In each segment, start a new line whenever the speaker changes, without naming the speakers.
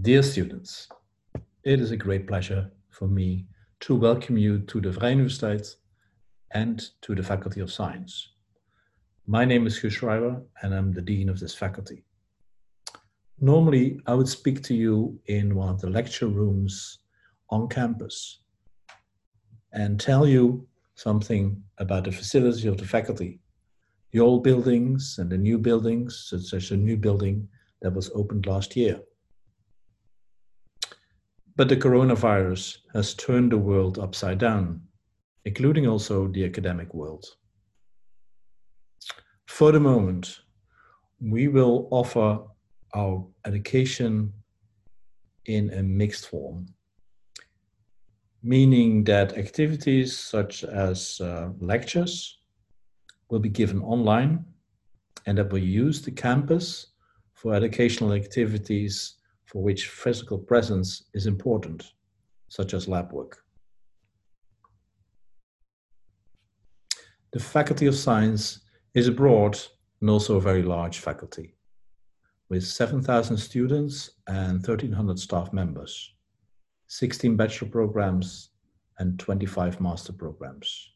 Dear students, it is a great pleasure for me to welcome you to the Vrije Universiteit and to the Faculty of Science. My name is Guus Schreiber and I'm the Dean of this faculty. Normally, I would speak to you in one of the lecture rooms on campus and tell you something about the facility of the faculty, the old buildings and the new buildings, such as a new building that was opened last year. But the coronavirus has turned the world upside down, including also the academic world. For the moment, we will offer our education in a mixed form, meaning that activities such as lectures will be given online and that will use the campus for educational activities for which physical presence is important, such as lab work. The Faculty of Science is a broad and also a very large faculty, with 7,000 students and 1,300 staff members, 16 bachelor programs and 25 master programs.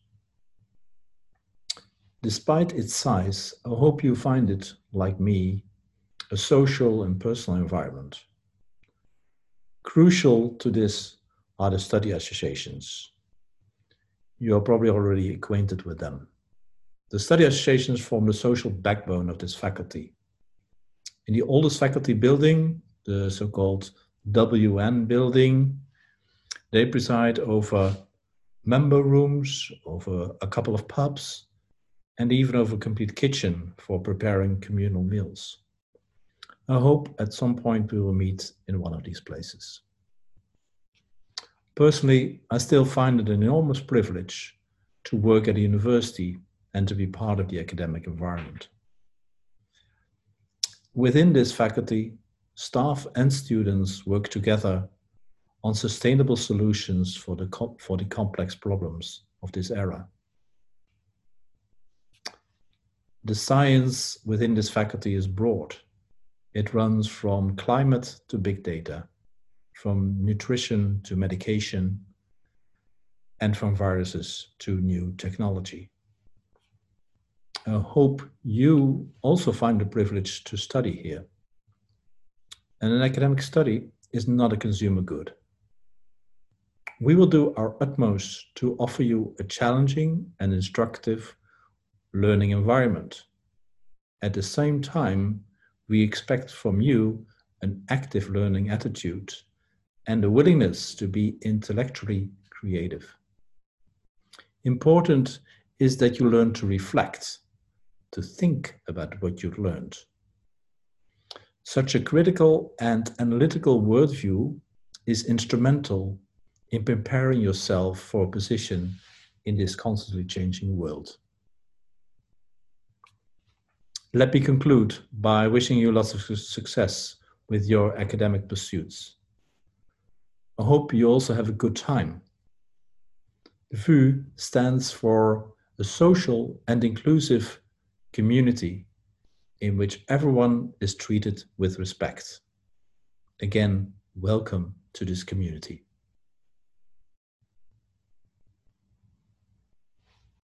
Despite its size, I hope you find it, like me, a social and personal environment. Crucial to this are the study associations. You are probably already acquainted with them. The study associations form the social backbone of this faculty. In the oldest faculty building, the so-called WN building, they preside over member rooms, over a couple of pubs, and even over a complete kitchen for preparing communal meals. I hope at some point we will meet in one of these places. Personally, I still find it an enormous privilege to work at a university and to be part of the academic environment. Within this faculty, staff and students work together on sustainable solutions for the complex problems of this era. The science within this faculty is broad. It runs from climate to big data, from nutrition to medication, and from viruses to new technology. I hope you also find the privilege to study here. And an academic study is not a consumer good. We will do our utmost to offer you a challenging and instructive learning environment. At the same time, we expect from you an active learning attitude and a willingness to be intellectually creative. Important is that you learn to reflect, to think about what you've learned. Such a critical and analytical worldview is instrumental in preparing yourself for a position in this constantly changing world. Let me conclude by wishing you lots of success with your academic pursuits. I hope you also have a good time. The VU stands for a social and inclusive community in which everyone is treated with respect. Again, welcome to this community.